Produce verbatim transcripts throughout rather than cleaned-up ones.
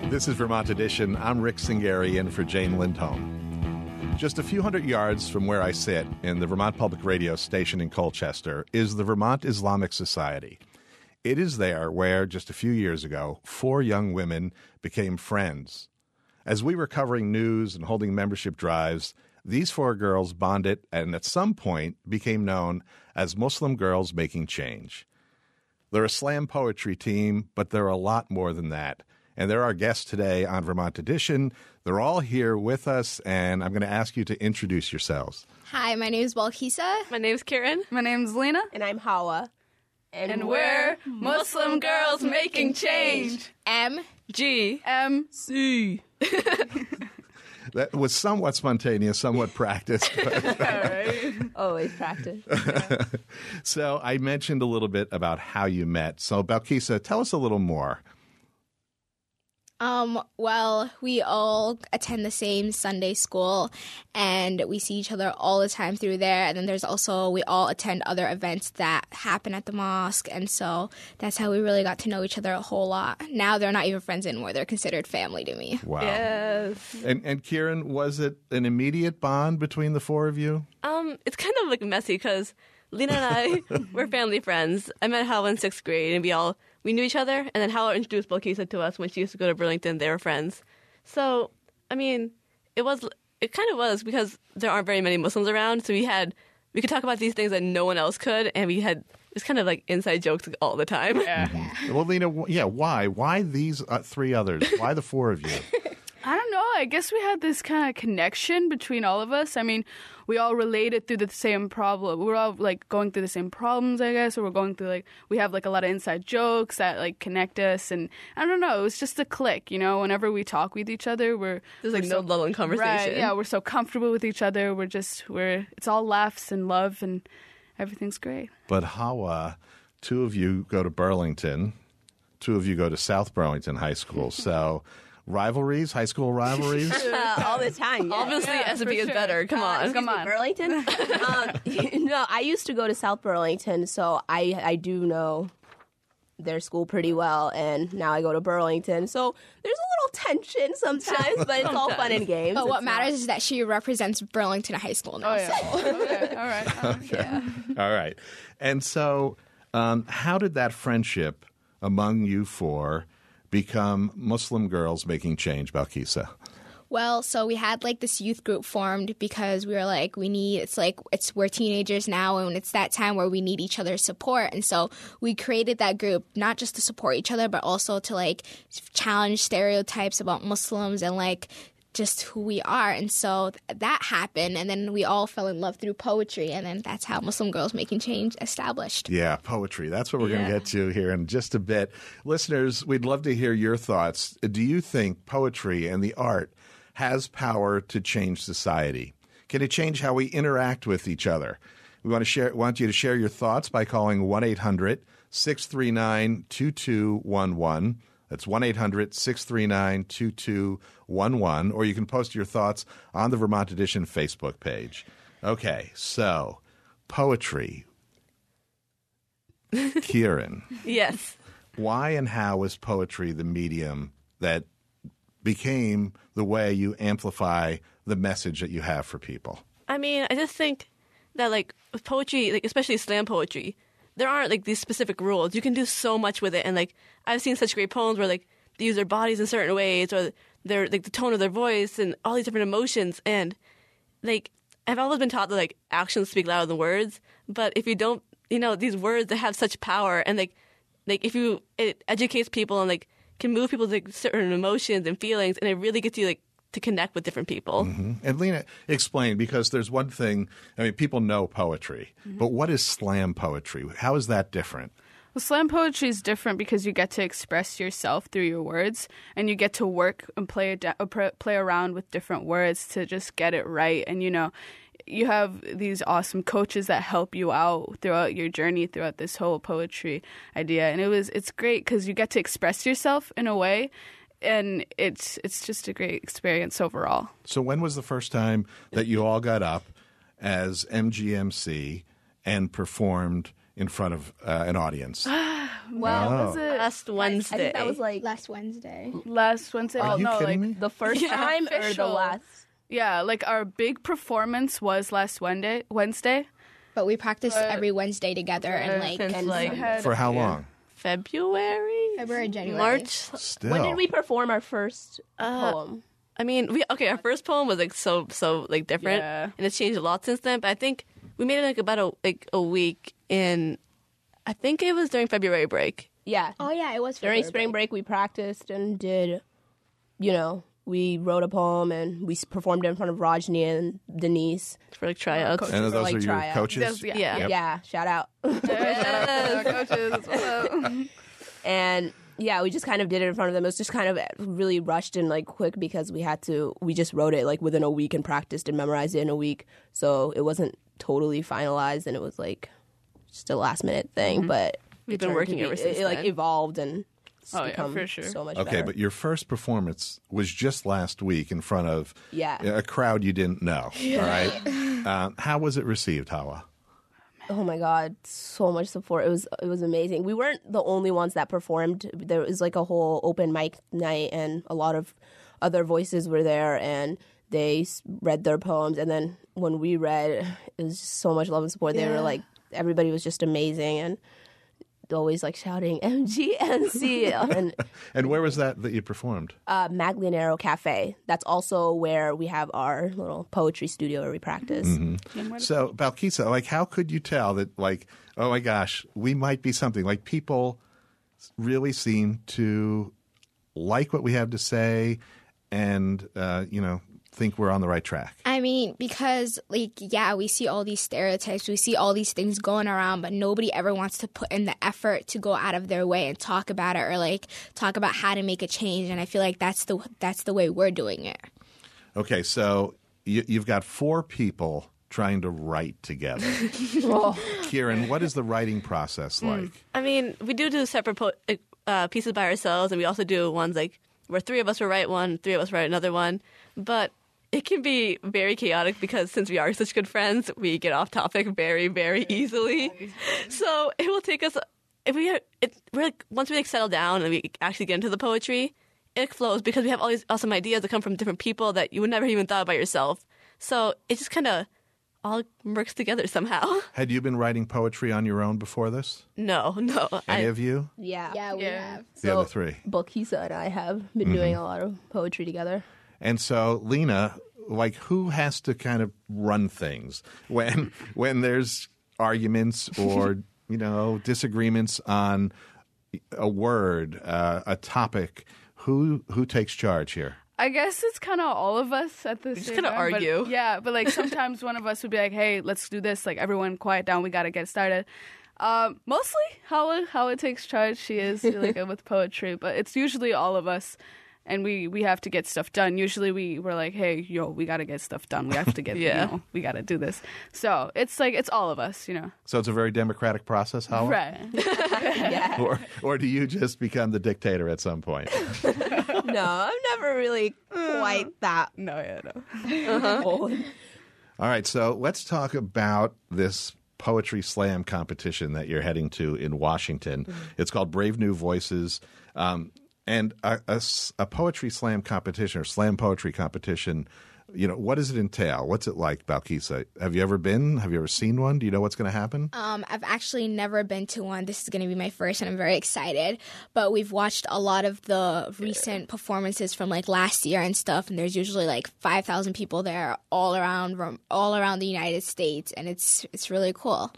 This is Vermont Edition. I'm Rick Singari in for Jane Lindholm. Just a few hundred yards from where I sit in the Vermont Public Radio station in Colchester is the Vermont Islamic Society. It is there where, just a few years ago, four young women became friends. As we were covering news and holding membership drives, these four girls bonded and at some point became known as Muslim Girls Making Change. They're a slam poetry team, but they're a lot more than that. And they're our guests today on Vermont Edition. They're all here with us, and I'm going to ask you to introduce yourselves. Hi, my name is Balkisa. My name's Karen. My name's Lena. And I'm Hawa. And, and we're Muslim Girls Making Change. M. G. M. C. That was somewhat spontaneous, somewhat practiced. But All right. Always practice. Yeah. So I mentioned a little bit about how you met. So Balkisa, tell us a little more. Um, well, we all attend the same Sunday school, and we see each other all the time through there. And then there's also, we all attend other events that happen at the mosque, and so that's how we really got to know each other a whole lot. Now they're not even friends anymore. They're considered family to me. Wow. Yes. And, and Kieran, was it an immediate bond between the four of you? Um, it's kind of like messy because Lena and I were family friends. I met Hal in sixth grade, and we all we knew each other. And then Hal introduced Balkisa to us when she used to go to Burlington. They were friends. So, I mean, it was it kind of was because there aren't very many Muslims around. So we had we could talk about these things that no one else could, and we had it's kind of like inside jokes all the time. Yeah. Mm-hmm. Well, Lena, yeah, why? Why these uh, three others? Why the four of you? I don't know. I guess we had this kind of connection between all of us. I mean, we all related through the same problem. We're all like going through the same problems, I guess, or we're going through like we have like a lot of inside jokes that like connect us. And I don't know. It was just a click, you know. Whenever we talk with each other, we're There's like we're no so, lull in conversation. Right? Yeah, we're so comfortable with each other. We're just we're it's all laughs and love and everything's great. But Hawa, two of you go to Burlington. Two of you go to South Burlington High School. So. Rivalries, high school rivalries? Uh, all the time. Yeah. Obviously, Yeah, S and P for is sure. better. Come on. Come on. Burlington? um, no, I used to go to South Burlington, so I, I do know their school pretty well, and now I go to Burlington. So there's a little tension sometimes, but it's all fun and games. But what It's matters not- is that she represents Burlington High School now. Oh yeah. So. Okay. All right. Um, Okay. All right. And so um, how did that friendship among you four become Muslim Girls Making Change, Balkisa? Well, so we had like this youth group formed because we were like, we need, it's like, it's, we're teenagers now and it's that time where we need each other's support. And so we created that group, not just to support each other, but also to like challenge stereotypes about Muslims and like just who we are. And so th- that happened. And then we all fell in love through poetry. And then that's how Muslim Girls Making Change established. Yeah, poetry. That's what we're going Yeah. to get to here in just a bit. Listeners, we'd love to hear your thoughts. Do you think poetry and the art has power to change society? Can it change how we interact with each other? We want to share. Want you to share your thoughts by calling one eight hundred six three nine two two one one. That's one eight hundred six three nine two two one one. Or you can post your thoughts on the Vermont Edition Facebook page. Okay, so poetry. Kieran, Yes. why and how is poetry the medium that became the way you amplify the message that you have for people? I mean, I just think that like with poetry, like especially slam poetry, there aren't like these specific rules. You can do so much with it, and like I've seen such great poems where like they use their bodies in certain ways, or their like the tone of their voice, and all these different emotions. And like I've always been taught that like actions speak louder than words. But if you don't, you know, these words that have such power, and like like if you it educates people and like can move people to like, certain emotions and feelings, and it really gets you like to connect with different people. Mm-hmm. And Lena, explain, because there's one thing, I mean, people know poetry, mm-hmm. but what is slam poetry? How is that different? Well, slam poetry is different because you get to express yourself through your words, and you get to work and play play around with different words to just get it right. And, you know, you have these awesome coaches that help you out throughout your journey, throughout this whole poetry idea. And it was it's great because you get to express yourself in a way, and it's it's just a great experience overall. So when was the first time that you all got up as M G M C and performed in front of uh, an audience? Well, Oh. Was it Last I Wednesday. think that was like Last Wednesday. last Wednesday? Are oh, you no, kidding like me? the first Yeah, time or the official. last. yeah, like our big performance was last Wednesday. Wednesday. But we practiced But- every Wednesday together and like Since and like We had- For how yeah. long? February, February, January. March. Still. When did we perform our first Uh, poem? I mean, we okay. Our first poem was like so so like different, Yeah. and it's changed a lot since then. But I think we made it like about a like a week in. I think it was during February break. Yeah. Oh yeah, it was During February spring break, we practiced and did, you know, we wrote a poem and we s- performed it in front of Rajni and Denise. For like tryouts. coach. and those like are your tryouts. coaches? That's- yeah. Yeah. Yep. Yeah, shout out. Yeah, coaches. What's up? And yeah, we just kind of did it in front of them. It was just kind of really rushed and like quick because we had to, we just wrote it like within a week and practiced and memorized it in a week. So it wasn't totally finalized and it was like just a last minute thing. But We've it been turned working to be- ever since it, like then. evolved and it's Oh, yeah, become for sure. so much Okay, better. but your first performance was just last week in front of Yeah. a crowd you didn't know. All right. Um, how was it received, Hawa? Oh my god, so much support. It was it was amazing. We weren't the only ones that performed. There was like a whole open mic night and a lot of other voices were there and they s- read their poems and then when we read it was just so much love and support. They were Yeah. like everybody was just amazing and always like shouting M G M C and And where was that that you performed? uh, Maglianero Cafe. That's also where we have our little poetry studio where we practice. So, Balkisa, like, how could you tell that, like, oh my gosh, we might be something? Like, people really seem to like what we have to say and, uh, you know, think we're on the right track. I mean, because, like, yeah, we see all these stereotypes, we see all these things going around, but nobody ever wants to put in the effort to go out of their way and talk about it or, like, talk about how to make a change. And I feel like that's the that's the way we're doing it. Okay, so you, you've got four people trying to write together. Kieran, what is the writing process like? I mean, we do do separate po- uh, pieces by ourselves, and we also do ones like where three of us will write one, three of us write another one. But it can be very chaotic because since we are such good friends, we get off topic very, very easily. So it will take us if we it we're like once we like settle down and we actually get into the poetry, it flows because we have all these awesome ideas that come from different people that you would never even thought about yourself. So it just kind of all works together somehow. Had you been writing poetry on your own before this? No, no. Any I, of you? Yeah. Yeah, we Yeah. have. The So- other three. Balkisa and I have been doing a lot of poetry together. And so, Lena, like, who has to kind of run things when when there's arguments or you know disagreements on a word, uh, a topic? Who who takes charge here? I guess it's kind of all of us at the just same kinda time. but- argue. yeah, but like sometimes one of us would be like, "Hey, let's do this." Like everyone, quiet down. We got to get started. Um, mostly, Hawa Hawa takes charge. She is really good with poetry, but it's usually all of us, and we we have to get stuff done. Usually, we we're like, "Hey, yo, we got to get stuff done. We have to get, Yeah. you know, we got to do this." So it's like it's all of us, you know. So it's a very democratic process, Howard? Right. Yeah. Or or do you just become the dictator at some point? No, I'm never really quite that No, yeah, no. old. All right, so let's talk about this poetry slam competition that you're heading to in Washington. It's called Brave New Voices. Um, and a, a s- a poetry slam competition or slam poetry competition, you know, what does it entail? What's it like, Balkisa? Have you ever been? Have you ever seen one? Do you know what's going to happen? Um, I've actually never been to one. This is going to be my first, and I'm very excited. But we've watched a lot of the recent performances from like last year and stuff, and there's usually like five thousand people there all around from all around the United States, and it's it's really cool.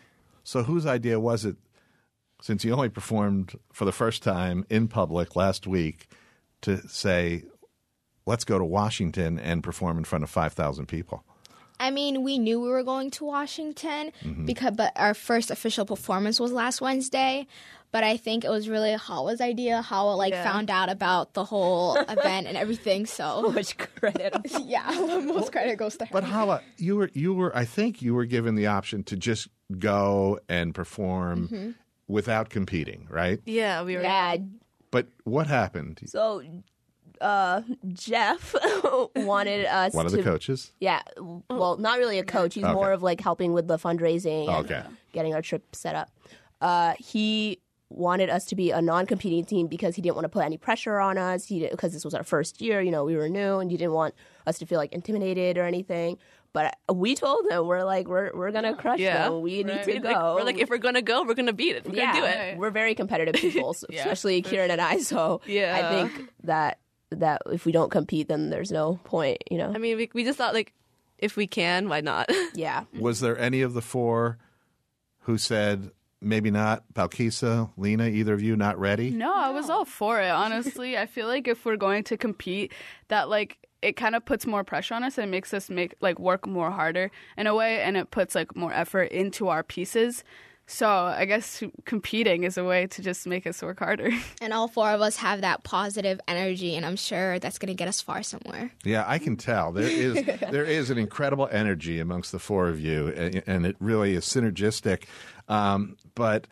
So whose idea was it, since you only performed for the first time in public last week, to say, let's go to Washington and perform in front of five thousand people? I mean, we knew we were going to Washington because, but our first official performance was last Wednesday. But I think it was really Hawa's idea. Hawa like Yeah. found out about the whole event and everything. So Much credit. yeah, most credit goes to her. But Hala, you were you were I think you were given the option to just go and perform without competing, right? yeah, we were. Yeah. But what happened? So uh, Jeff wanted us One of to, the coaches. Yeah, well, not really a coach. He's Okay. more of like helping with the fundraising and Okay. getting our trip set up. Uh, he wanted us to be a non-competing team because he didn't want to put any pressure on us. He because this was our first year, you know, we were new, and he didn't want us to feel like intimidated or anything. But we told him we're like we're we're gonna crush Yeah. them. We need Right. to We're go. like, we're like, if we're gonna go, we're gonna beat it. We're yeah, gonna do it. we're very competitive people, so- Yeah. especially Kieran and I. So Yeah. I think that that if we don't compete, then there's no point, you know. I mean, we, we just thought like, if we can, why not? yeah. Was there any of the four who said maybe not? Balkisa, Lena, either of you not ready? No, I was all for it, honestly. I feel like if we're going to compete, that like it kind of puts more pressure on us and makes us make like work more harder in a way, and it puts like more effort into our pieces. So I guess competing is a way to just make us work harder. And all four of us have that positive energy, and I'm sure that's going to get us far somewhere. Yeah, I can tell. There is there is an incredible energy amongst the four of you, and, and it really is synergistic. Um, but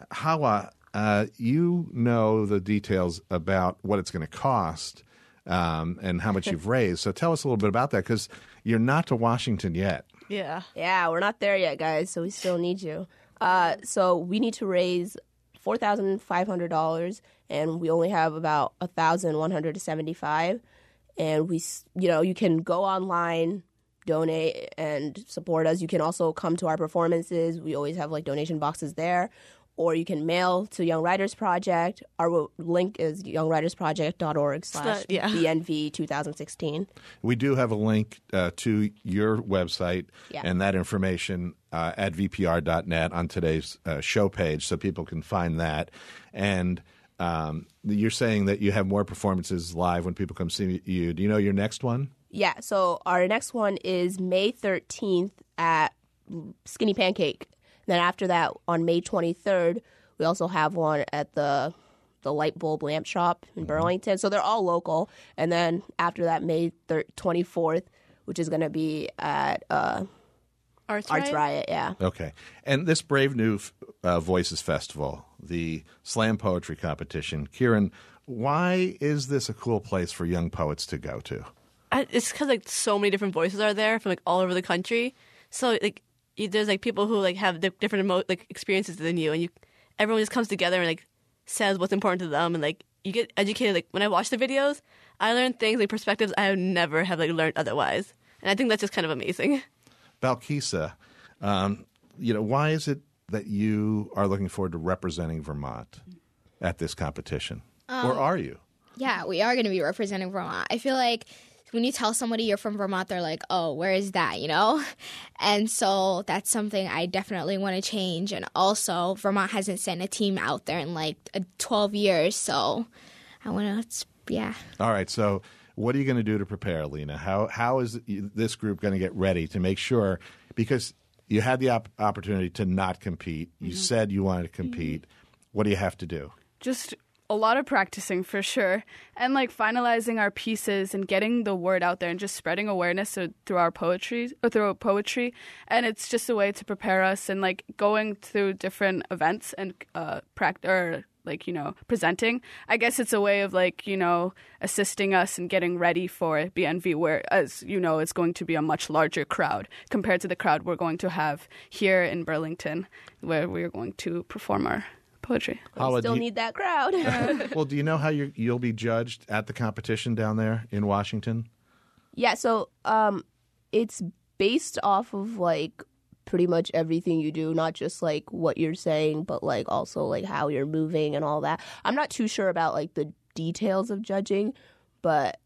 Hawa, uh, you know the details about what it's going to cost um, and how much you've raised. So tell us a little bit about that, because you're not to Washington yet. Yeah. Yeah, we're not there yet, guys, so we still need you. Uh, so we need to raise four thousand five hundred dollars, and we only have about one thousand one hundred seventy-five. And we, s- you know, you can go online, donate, and support us. You can also come to our performances. We always have like donation boxes there. Or you can mail to Young Writers Project. Our w- link is youngwritersproject.org slash yeah. BNV twenty sixteen. We do have a link uh, to your website Yeah. and that information uh, at v p r dot net on today's uh, show page, so people can find that. And um, you're saying that you have more performances live when people come see you. Do you know your next one? Yeah, so our next one is May thirteenth at Skinny Pancake. Then after that, on May twenty-third, we also have one at the the Light Bulb Lamp Shop in Burlington. So they're all local. And then after that, May twenty-fourth, which is going to be at uh, Arts, Arts Riot? Riot. Yeah. Okay. And this Brave New uh, Voices Festival, the slam poetry competition, Kieran, why is this a cool place for young poets to go to? I, it's because like so many different voices are there from like all over the country. So like you, there's like people who like have di- different emo- like experiences than you, and you everyone just comes together and like says what's important to them, and like you get educated. Like when I watch the videos, I learn things like perspectives I would never have like learned otherwise, and I think that's just kind of amazing. Balkisa, um, you know, why is it that you are looking forward to representing Vermont at this competition? Or are you? Yeah, we are going to be representing Vermont. I feel like when you tell somebody you're from Vermont, they're like, oh, where is that, you know? And so that's something I definitely want to change. And also, Vermont hasn't sent a team out there in like uh, twelve years. So I want to, yeah. All right. So what are you going to do to prepare, Lena? How How is this group going to get ready to make sure, because you had the op- opportunity to not compete. You said you wanted to compete. What do you have to do? Just a lot of practicing for sure, and like finalizing our pieces and getting the word out there and just spreading awareness so, through our poetry or through our poetry. And it's just a way to prepare us, and like going through different events and uh pract- or like, you know, presenting. I guess it's a way of like, you know, assisting us in getting ready for B N V, where, as you know, it's going to be a much larger crowd compared to the crowd we're going to have here in Burlington, where we're going to perform our poetry. Hala, We still do you- need that crowd. Well, do you know how you you'll be judged at the competition down there in Washington? Yeah, so um, it's based off of like pretty much everything you do, not just like what you're saying, but like also like how you're moving and all that. I'm not too sure about like the details of judging, but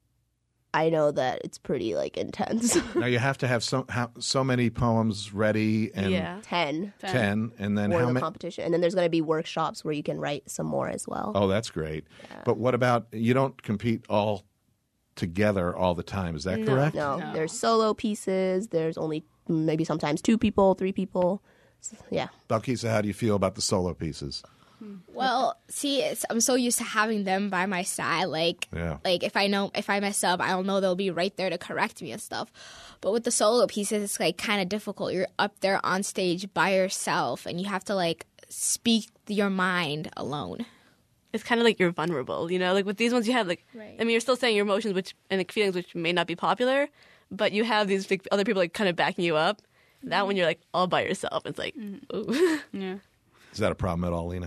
I know that it's pretty like intense. Now you have to have so ha- so many poems ready and Yeah. ten ten, and then for how the many? competition, and then there's going to be workshops where you can write some more as well. Oh, that's great. But what about, you don't compete all together all the time? Is that No. correct? No, there's solo pieces. There's only maybe sometimes two people, three people. So, yeah. Balkisa, how do you feel about the solo pieces? Well, see, it's, I'm so used to having them by my side. Like, Yeah. like if I know if I mess up, I'll know they'll be right there to correct me and stuff. But with the solo pieces, it's like kind of difficult. You're up there on stage by yourself, and you have to like speak your mind alone. it's kind of like you're vulnerable, you know? Like with these ones, you have like, Right. I mean, you're still saying your emotions, which and like feelings, which may not be popular, but you have these like, other people like kind of backing you up. That one, you're like all by yourself. It's like, ooh. Yeah. Is that a problem at all, Lena?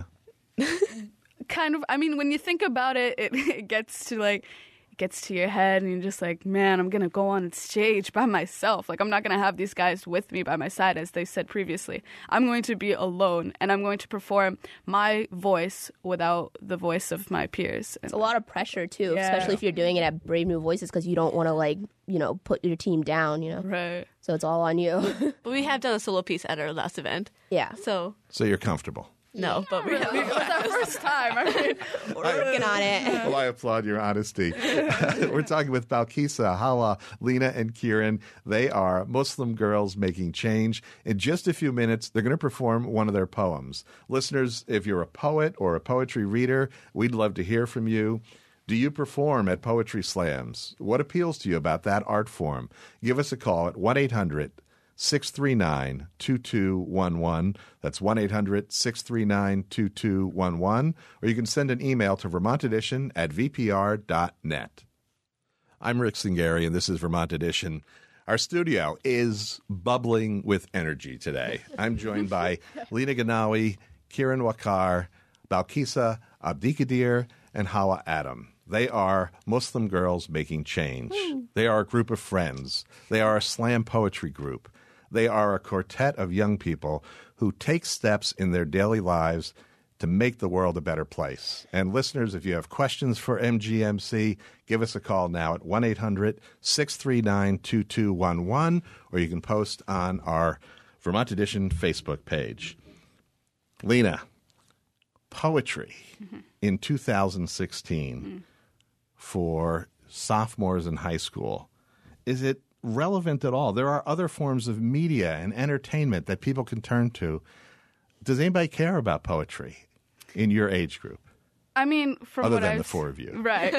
Kind of. I mean, when you think about it, it, it gets to like, it gets to your head, and you're just like, man, I'm gonna go on stage by myself. Like, I'm not gonna have these guys with me by my side, as they said previously. I'm going to be alone, and I'm going to perform my voice without the voice of my peers. It's a lot of pressure too, Yeah. especially if you're doing it at Brave New Voices because you don't want to like you know put your team down. You know, Right. so it's all on you. But we have done a solo piece at our last event. yeah, So, So you're comfortable. no, but we have. It was our first time. I mean, we're working on it. Well, I applaud your honesty. We're talking with Balkisa, Hawa, Lena, and Kieran. They are Muslim girls making change. In just a few minutes, they're going to perform one of their poems. Listeners, if you're a poet or a poetry reader, we'd love to hear from you. Do you perform at poetry slams? What appeals to you about that art form? Give us a call at one eight hundred six three nine two two one one. That's one eight hundred six three nine two two one one. Or you can send an email to Vermont Edition at v p r dot net. I'm Rick Singari, and this is Vermont Edition. Our studio is bubbling with energy today. I'm joined by Lena Ganawi, Kieran Wakar, Balkisa Abdikadir, and Hawa Adam. They are Muslim girls making change. They are a group of friends. They are a slam poetry group. They are a quartet of young people who take steps in their daily lives to make the world a better place. And listeners, if you have questions for M G M C, give us a call now at one eight hundred six three nine two two one one, or you can post on our Vermont Edition Facebook page. Lena, poetry mm-hmm. in two thousand sixteen mm-hmm. for sophomores in high school. Is it relevant at all? There are other forms of media and entertainment that people can turn to. Does anybody care about poetry in your age group? I mean, from Other what than I've the four of you. Right.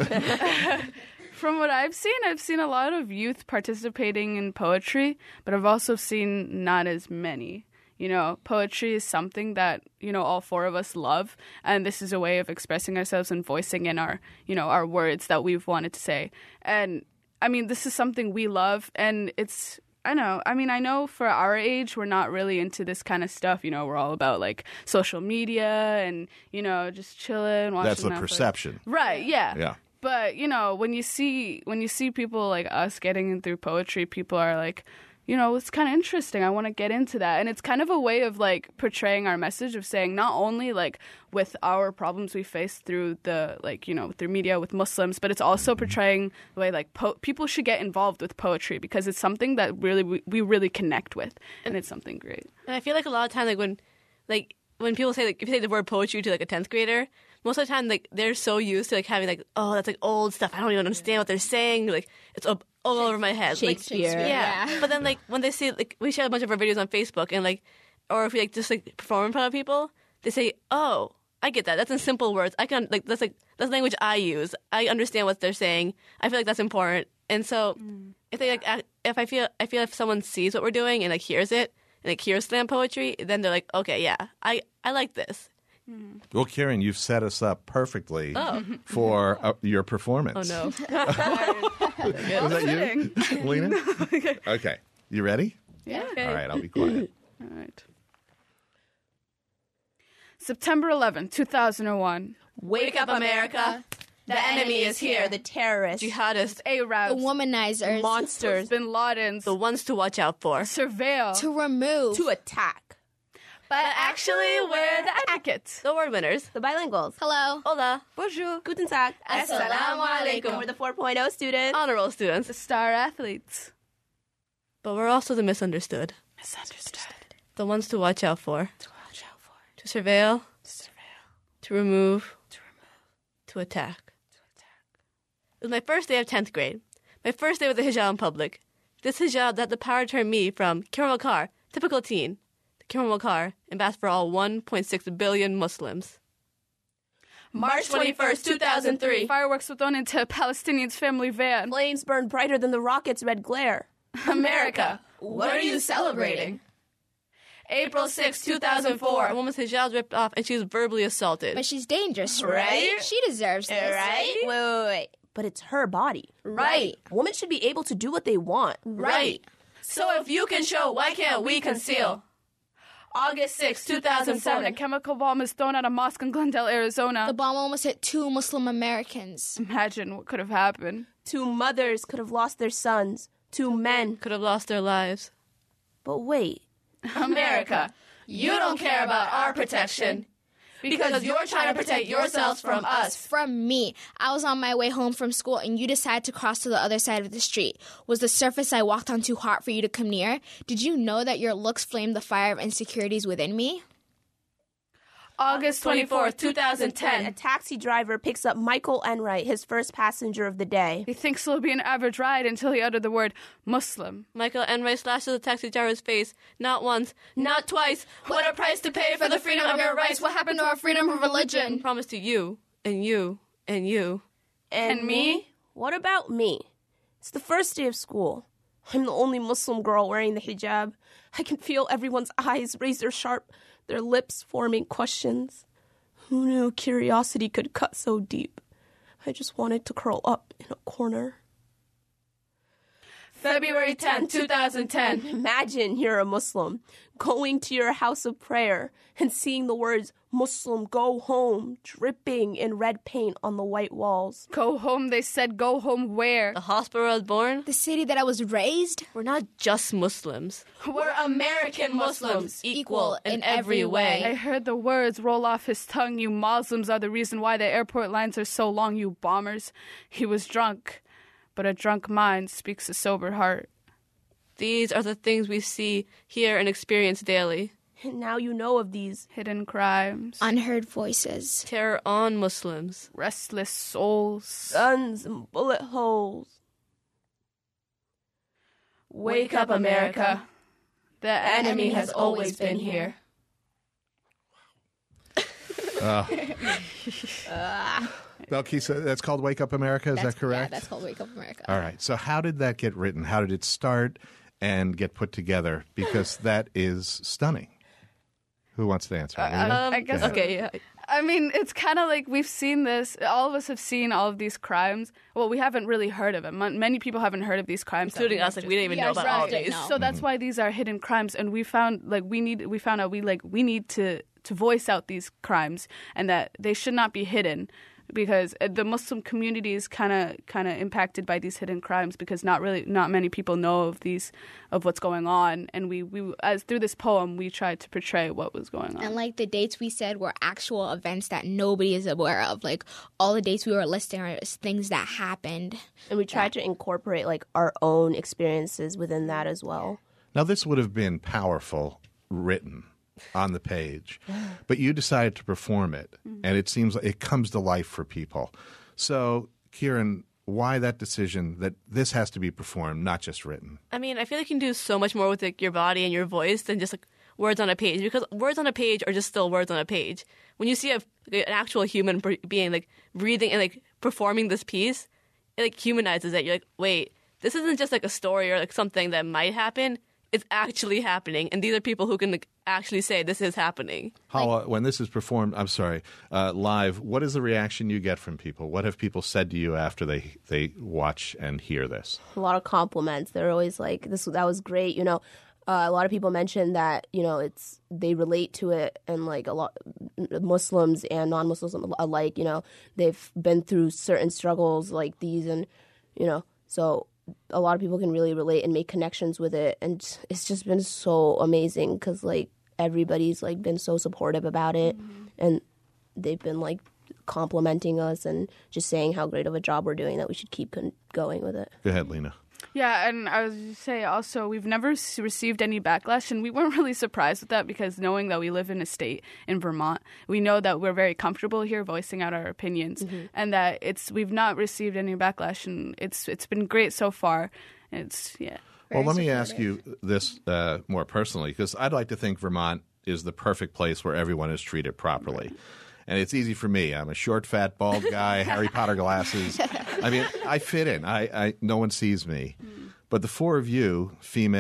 From what I've seen, I've seen a lot of youth participating in poetry, but I've also seen not as many. You know, poetry is something that, you know, all four of us love, and this is a way of expressing ourselves and voicing in our, you know, our words that we've wanted to say. And, I mean, this is something we love, and it's, I know, I mean, I know for our age, we're not really into this kind of stuff. You know, we're all about, like, social media and, you know, just chilling, watching That's the Netflix. perception. Right, yeah. Yeah. But, you know, when you see when you see people like us getting in through poetry, people are like, you know, it's kind of interesting. I want to get into that. And it's kind of a way of, like, portraying our message of saying not only, like, with our problems we face through the, like, you know, through media with Muslims, but it's also portraying the way, like, po- people should get involved with poetry because it's something that really we, we really connect with. And it's something great. And I feel like a lot of times, like when, like when people say, like if you say the word poetry to like a tenth grader, most of the time, like they're so used to like having like, oh, that's like old stuff. I don't even understand what they're saying. Like it's all, all over my head. Like, Shakespeare. yeah. Yeah. But then like when they see like we share a bunch of our videos on Facebook and like, or if we like just like perform in front of people, they say, oh, I get that. That's in simple words. I can like that's like that's language I use. I understand what they're saying. I feel like that's important. And so mm. if they like act, if I feel I feel if someone sees what we're doing and like hears it and like hears slam poetry, then they're like, okay, yeah, I I like this. Well, Karen, you've set us up perfectly Oh. for uh, your performance. Oh no. Was that you, Lena? Okay. You ready? Yeah. Okay. All right, I'll be quiet. All right. September eleventh, two thousand one. Wake up, America! The enemy is here. The terrorists, Jihadists, The Arabs, womanizers. monsters, Bin Ladens, the ones to watch out for. surveil, to remove. to attack. but actually we're the advocates. The award winners. The bilinguals. Hello. Hola. Bonjour. Guten Tag. Assalamu alaikum. We're the four point oh students. Honor roll students. The star athletes. But we're also the misunderstood. Misunderstood. The ones to watch out for. To watch out for. To surveil. Surveil. To remove. To remove. To attack. To attack. It was my first day of tenth grade. My first day with the hijab in public. This hijab that had the power to turn me from Kieran Wakar, typical teen, to Kieran Wakar, ambassador for all one point six billion Muslims. March twenty-first, two thousand three. Fireworks were thrown into a Palestinian's family van. Flames burned brighter than the rocket's red glare. America, what are you celebrating? April sixth, two thousand four. A woman's hijab ripped off and she was verbally assaulted. But she's dangerous, right? Right? She deserves this. Right? Wait, wait, wait. But it's her body. Right. Women should be able to do what they want. Right. So if you can show, why can't we conceal? August sixth, two thousand seven. A chemical bomb is thrown at a mosque in Glendale, Arizona. The bomb almost hit two Muslim Americans. Imagine what could have happened. Two mothers could have lost their sons. Two men. Could have lost their lives. But wait. America, you don't care about our protection because you're trying to protect yourselves from us. From me. I was on my way home from school and you decided to cross to the other side of the street. Was the surface I walked on too hot for you to come near? Did you know that your looks flamed the fire of insecurities within me? August twenty-fourth, two thousand A ten. taxi driver picks up Michael Enright, his first passenger of the day. He thinks it'll be an average ride until he uttered the word Muslim. Michael Enright slashes the taxi driver's face. Not once, not twice. What a price to pay for the freedom of your rights. What happened to our freedom of religion? Promise to you, and you, and you. And, And me? What about me? It's the first day of school. I'm the only Muslim girl wearing the hijab. I can feel everyone's eyes razor sharp, their lips forming questions. Who knew curiosity could cut so deep? I just wanted to curl up in a corner. February tenth, two thousand ten. Imagine you're a Muslim, going to your house of prayer and seeing the words, Muslim, go home, dripping in red paint on the white walls. Go home, they said. Go home where? The hospital I was born. The city that I was raised? We're not just Muslims. We're American Muslims, equal in every I way. heard the words roll off his tongue. You Muslims are the reason why the airport lines are so long, you bombers. He was drunk, but a drunk mind speaks a sober heart. These are the things we see, hear, and experience daily. And now you know of these. Hidden crimes, Unheard voices. Terror on Muslims. restless souls. Guns and bullet holes. Wake up, America. The Enemy has always been here. Belkisa, that's called Wake Up America, is That's- that correct? Yeah, that's called Wake Up America. All right. So how did that get written? How did it start and get put together? Because that is stunning. Who wants to answer? Lena? Um, I guess. Okay, yeah. I mean, it's kind of like we've seen this. All of us have seen all of these crimes. Well, we haven't really heard of them. Mon- Many people haven't heard of these crimes, that Including we have us, like just- we didn't even Yeah, know about right. all of Didn't these. know. So that's why these are hidden crimes, and we found like we need we found out we like we need to to voice out these crimes and that they should not be hidden. Because the Muslim community is kind of kind of impacted by these hidden crimes because not really not many people know of these of what's going on, and we, we as through this poem we tried to portray what was going on. And like the dates we said were actual events that nobody is aware of. Like all the dates we were listing are things that happened. And we tried to incorporate like our own experiences within that as well. Now, this would have been powerful written on the page, but you decided to perform it, and it seems like it comes to life for people. So, Kieran, why that decision that this has to be performed, not just written? I mean, I feel like you can do so much more with like your body and your voice than just like words on a page. Because words on a page are just still words on a page. When you see a, an actual human being like breathing and like performing this piece, it like humanizes it. You're like, wait, this isn't just like a story or like something that might happen. It's actually happening, and these are people who can like, actually say this is happening. Hala, when this is performed, I'm sorry, uh, live, what is the reaction you get from people? What have people said to you after they, they watch and hear this? A lot of compliments. They're always like, "This that was great." You know, uh, a lot of people mention that you know it's they relate to it, and like a lot Muslims and non-Muslims alike. You know, they've been through certain struggles like these, and you know, so. A lot of people can really relate and make connections with it, and it's just been so amazing because like everybody's like been so supportive about it, mm-hmm. and they've been like complimenting us and just saying how great of a job we're doing, that we should keep con- going with it. Go ahead, Lena. Yeah, and I was going to say also, we've never s- received any backlash, and we weren't really surprised with that because knowing that we live in a state in Vermont, we know that we're very comfortable here voicing out our opinions, mm-hmm. and that it's we've not received any backlash, and it's it's been great so far. It's, yeah. Well, Very let me supportive. ask you this uh, more personally, because I'd like to think Vermont is the perfect place where everyone is treated properly. And it's easy for me. I'm a short, fat, bald guy, Harry Potter glasses. I mean, I fit in. I, I no one sees me. But the four of you, female,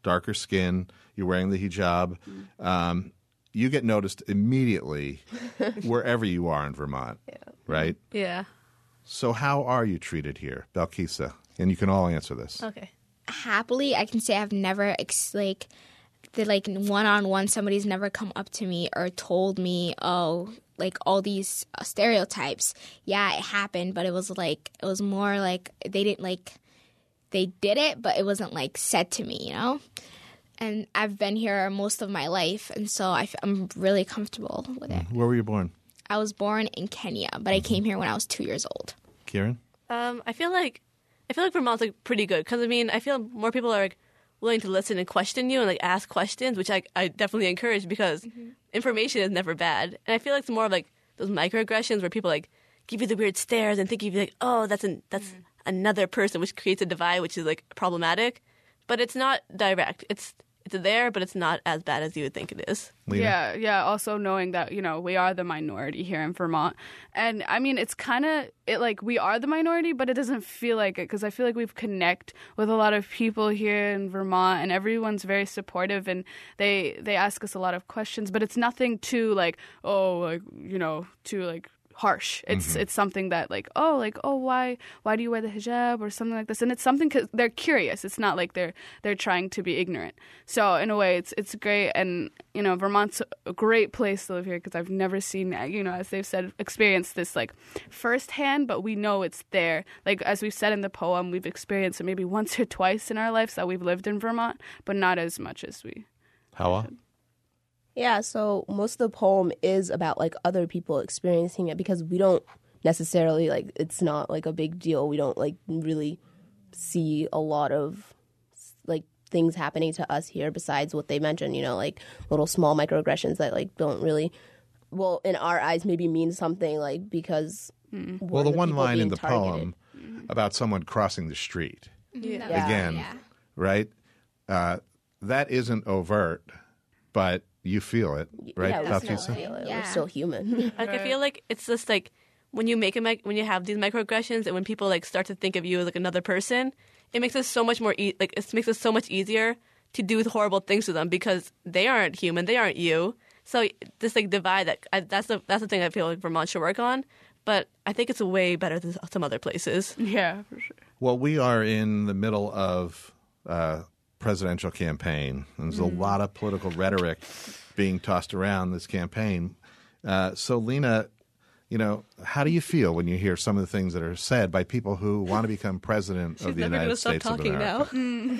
darker skin, you're wearing the hijab. Um, you get noticed immediately wherever you are in Vermont, yeah. right? Yeah. So how are you treated here, Belkisa? And you can all answer this. Okay. Happily, I can say I've never, ex- like, the, like, one-on-one, somebody's never come up to me or told me, oh, like, all these uh, stereotypes. Yeah, it happened, but it was, like, it was more, like, they didn't, like, they did it, but it wasn't, like, said to me, you know? And I've been here most of my life, and so I f- I'm really comfortable with it. Where were you born? I was born in Kenya, but I came here when I was two years old. Kieran? Um, I feel like I feel like Vermont's like pretty good because I mean I feel more people are like willing to listen and question you and like ask questions, which I I definitely encourage because mm-hmm. information is never bad. And I feel like it's more of like those microaggressions where people like give you the weird stares and think you'd be like, oh, that's an that's mm-hmm. another person, which creates a divide, which is like problematic. But it's not direct. It's It's there, but it's not as bad as you would think it is. Lena? Yeah, yeah. Also knowing that, you know, we are the minority here in Vermont. And I mean, it's kind of, it like, we are the minority, but it doesn't feel like it because I feel like we've connect with a lot of people here in Vermont and everyone's very supportive and they, they ask us a lot of questions, but it's nothing too like, oh, like, you know, too like, harsh. It's mm-hmm. it's something that like oh like oh why why do you wear the hijab or something like this, and it's something cause they're curious. It's not like they're they're trying to be ignorant. So in a way, it's it's great, and you know Vermont's a great place to live here because I've never seen you know as they've said experienced this like firsthand, but we know it's there. Like as we've said in the poem, we've experienced it maybe once or twice in our lives that we've lived in Vermont, but not as much as we. Hawa? Yeah, so most of the poem is about like other people experiencing it because we don't necessarily like it's not like a big deal. We don't like really see a lot of like things happening to us here besides what they mentioned, you know, like little small microaggressions that like don't really well in our eyes maybe mean something like because mm. well the, the one line in the targeted. poem about someone crossing the street. Yeah. Yeah. Again, yeah. right? Uh, that isn't overt, but you feel it, right? Yeah, we Definitely. still feel it. Yeah. We're still human. Like I feel like it's just like when you make a mic- when you have these microaggressions and when people like start to think of you as like another person, it makes it so much more e- like it makes it so much easier to do horrible things to them because they aren't human, they aren't you. So this like divide that I, that's the that's the thing I feel like Vermont should work on. But I think it's way better than some other places. Yeah, for sure. Well, we are in the middle of uh, presidential campaign. There's mm. a lot of political rhetoric being tossed around this campaign. Uh, so, Lena, you know, how do you feel when you hear some of the things that are said by people who want to become president She's of the never United gonna stop States talking of America?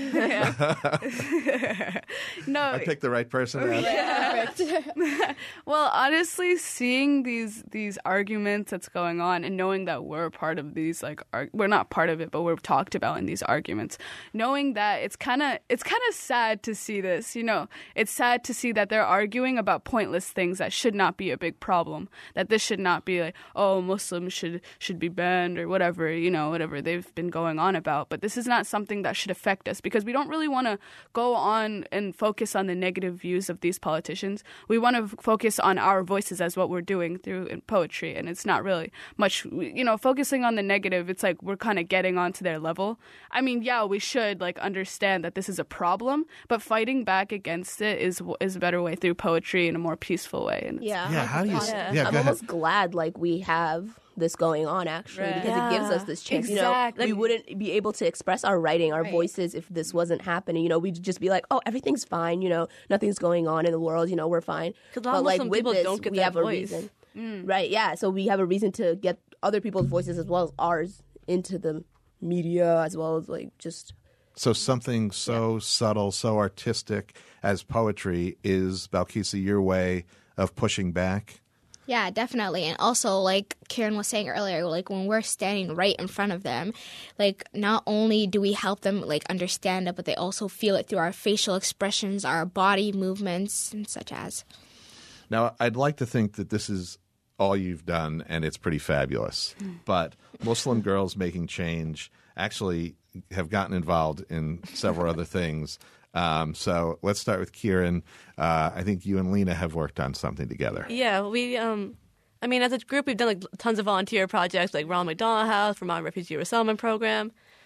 Now. Mm, no, I picked the right person. To ask. yeah. Well, honestly, seeing these these arguments that's going on and knowing that we're part of these, like, ar- we're not part of it, but we're talked about in these arguments. Knowing that it's kind of it's kind of sad to see this. You know, it's sad to see that they're arguing about pointless things that should not be a big problem. That this should not be like, oh, Muslims should should be banned or whatever. You know, whatever they've been going on about. But this is not something that should affect us because we don't really want to go on and focus on the negative views of these politicians. We want to focus on our voices as what we're doing through in poetry, and it's not really much, you know, focusing on the negative. It's like we're kind of getting onto their level. I mean, yeah, we should like understand that this is a problem, but fighting back against it is is a better way through poetry in a more peaceful way. And Yeah. Yeah, how do you? Yeah. Yeah, I'm go ahead. almost glad like we have this going on actually Right. because Yeah. it gives us this chance. Exactly. You know, we wouldn't be able to express our writing, our Right. voices if this wasn't happening. You know, we'd just be like, oh, everything's fine. You know, nothing's going on in the world. You know, we're fine. 'Cause a lot of But like Muslim with people this, don't get we that have a voice. reason, right? Yeah. So we have a reason to get other people's voices as well as ours into the media, as well as like just. So something so subtle, so artistic as poetry is, Belkisa, your way of pushing back? Yeah, definitely. And also, like Kieran was saying earlier, like when we're standing right in front of them, like not only do we help them like understand it, but they also feel it through our facial expressions, our body movements, and such as. Now, I'd like to think that this is all you've done, and it's pretty fabulous. But Muslim Girls Making Change actually have gotten involved in several other things. Um, so let's start with Kieran. Uh, I think you and Lena have worked on something together. Yeah, we, um, I mean, as a group, we've done like tons of volunteer projects like Ronald McDonald House, Vermont Refugee Resettlement Program.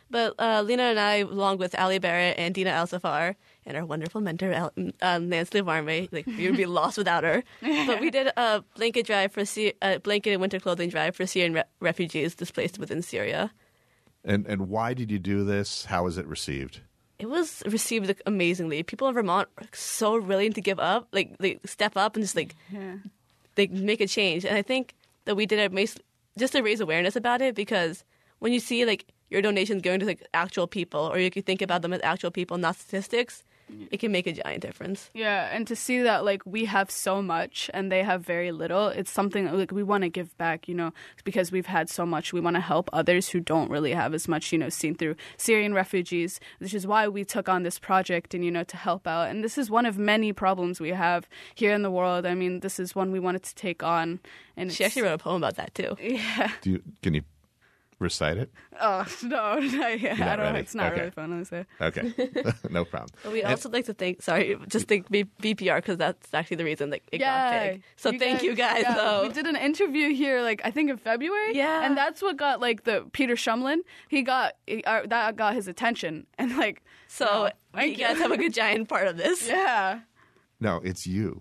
But uh, Lena and I, along with Ali Barrett and Dina Al-Safar, and our wonderful mentor, Al- um, Nancy Varme, like we would be lost without her. But we did a blanket drive for Sy- uh, blanket and winter clothing drive for Syrian re- refugees displaced within Syria. And and why did you do this? How was it received? It was received like, amazingly. People in Vermont are so willing to give up, like they step up and just like Yeah. they make a change. And I think that we did it mas- just to raise awareness about it, because when you see like your donations going to like actual people, or you can think about them as actual people, not statistics, it can make a giant difference. Yeah, and to see that like we have so much and they have very little, it's something like we want to give back, you know, because we've had so much. We want to help others who don't really have as much, you know, seen through Syrian refugees, which is why we took on this project and, you know, to help out. And this is one of many problems we have here in the world. I mean, this is one we wanted to take on. And She it's- actually wrote a poem about that too. Yeah. Do you can you recite it? Oh, no. no yeah, not I don't ready? It's not Okay. really fun, honestly. Okay, no problem. But we'd And- also like to thank, sorry, just thank B- BPR, because that's actually the reason that it got big. So thank you guys, yeah, though. We did an interview here, like I think in February. Yeah. and that's what got like the Peter Shumlin. He got he, uh, that got his attention, and like So no, you thank guys have a good giant part of this. yeah. No, it's you.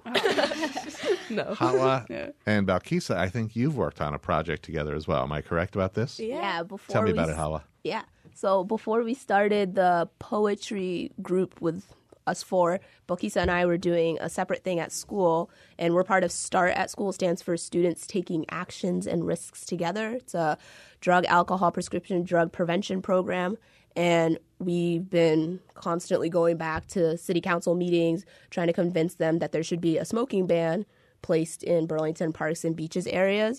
No. Hawa Yeah. and Balkisa, I think you've worked on a project together as well. Am I correct about this? Yeah, before Tell me we about it, s- Hawa. Yeah. So before we started the poetry group with us four, Bokisa and I were doing a separate thing at school, and we're part of START at school, stands for Students Taking Actions and Risks Together. It's a drug, alcohol, prescription drug prevention program, and we've been constantly going back to city council meetings, trying to convince them that there should be a smoking ban placed in Burlington parks and beaches areas.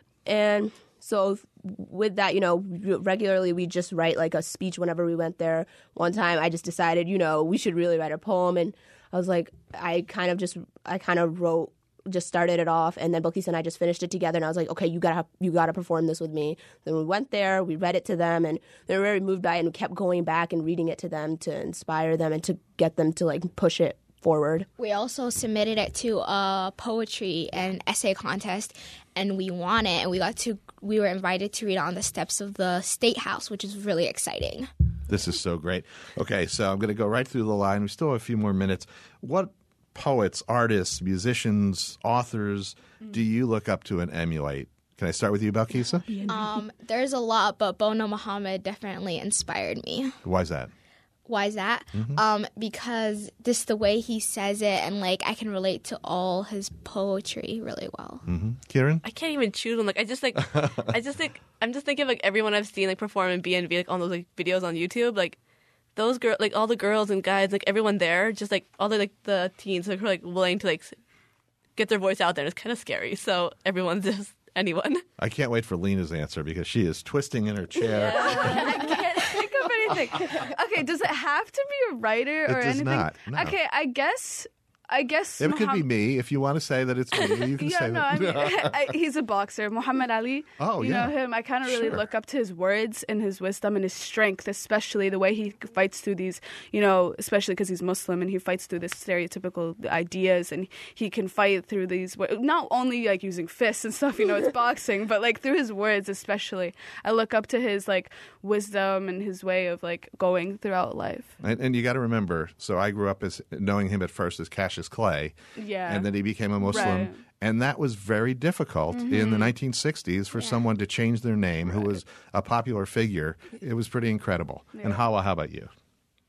And so with that, you know, regularly we just write like a speech whenever we went there. One time I just decided, you know, we should really write a poem. And I was like, I kind of just, I kind of wrote, just started it off. And then Bilkis and I just finished it together. And I was like, okay, you gotta, you gotta perform this with me. Then we went there, we read it to them, and they were very moved by it, and we kept going back and reading it to them to inspire them and to get them to like push it forward. We also submitted it to a poetry and essay contest, and we won it. And we got to, we were invited to read on the steps of the State House, which is really exciting. This is so great. Okay, so I'm going to go right through the line. We still have a few more minutes. What poets, artists, musicians, authors do you look up to and emulate? Can I start with you, Balkisa? Um, there's a lot, but Bono Muhammad definitely inspired me. Why is that? Why is that? Mm-hmm. Um, because just the way he says it, and like I can relate to all his poetry really well. Mm-hmm. Kieran? I can't even choose one. Like I just like, I just think I'm just thinking of like everyone I've seen like perform in B N B, like on those like videos on YouTube, like those girl, like all the girls and guys, like everyone there, just like all the like the teens, like who are like willing to like s- get their voice out there. And it's kind of scary. So everyone's just anyone. I can't wait for Lena's answer because she is twisting in her chair. I can't think of anything. Okay, does it have to be a writer It or does anything? not, no. Okay, I guess. I guess It could be Muhammad- me. If you want to say that it's me, you can Yeah, say no, that. I mean, I, he's a boxer. Muhammad Ali. Oh, you yeah. know him. I kind of really Sure. look up to his words and his wisdom and his strength, especially the way he fights through these, you know, especially because he's Muslim and he fights through this stereotypical ideas, and he can fight through these, wo- not only like using fists and stuff, you know, it's boxing, but like through his words especially. I look up to his like wisdom and his way of like going throughout life. And, and you got to remember, so I grew up as knowing him at first as Cassius Clay, Yeah. and then he became a Muslim. Right. And that was very difficult in the nineteen sixties for someone to change their name who was a popular figure. It was pretty incredible. And Hawa, how about you?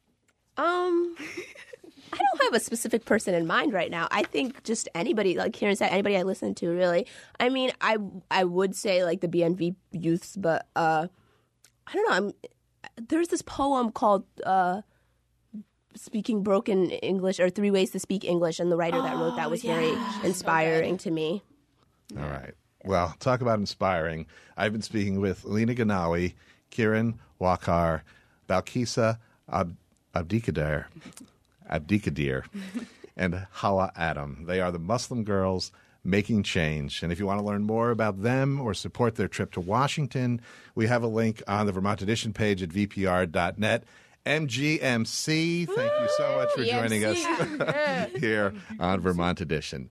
Um, I don't have a specific person in mind right now. I think just anybody, like Kieran said, anybody I listen to, really. I mean, I I would say like the B N V youths, but uh, I don't know. I'm there's this poem called uh, "Speaking Broken English" or Three Ways to Speak English, and the writer that wrote that was very inspiring to me. All right. Well, talk about inspiring. I've been speaking with Lena Ganawi, Kieran Wakar, Balkisa Ab- Abdikadir, Abdikadir, and Hawa Adam. They are the Muslim girls making change. And if you want to learn more about them or support their trip to Washington, we have a link on the Vermont Edition page at v p r dot net. M G M C, thank you so much for joining us here on Vermont Edition.